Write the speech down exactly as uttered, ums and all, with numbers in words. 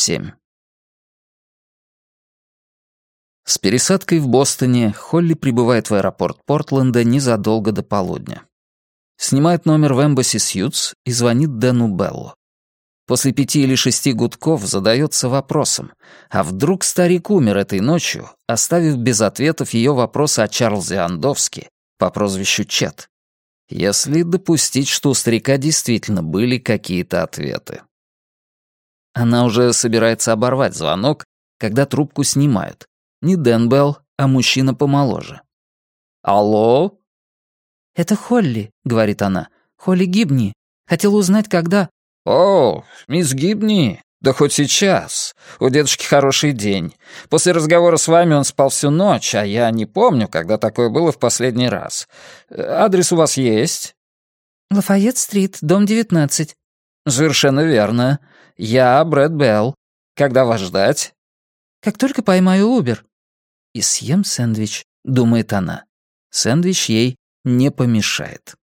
семь. С пересадкой в Бостоне Холли прибывает в аэропорт Портленда незадолго до полудня. Снимает номер в Embassy Suites и звонит Дэну Беллу. После пяти или шести гудков задается вопросом, а вдруг старик умер этой ночью, оставив без ответов ее вопросы о Чарльзе Андовске по прозвищу Чет, если допустить, что у старика действительно были какие-то ответы. Она уже собирается оборвать звонок, когда трубку снимают. Не Дэн Белл, а мужчина помоложе. «Алло?» «Это Холли», — говорит она. «Холли Гибни. Хотела узнать, когда...» «О, мисс Гибни, да хоть сейчас. У дедушки хороший день. После разговора с вами он спал всю ночь, а я не помню, когда такое было в последний раз. Адрес у вас есть?» «Лафайет-стрит, дом девятнадцать». «Совершенно верно. Я Брэд Белл. Когда вас ждать?» «Как только поймаю Убер». «И съем сэндвич», — думает она. Сэндвич ей не помешает.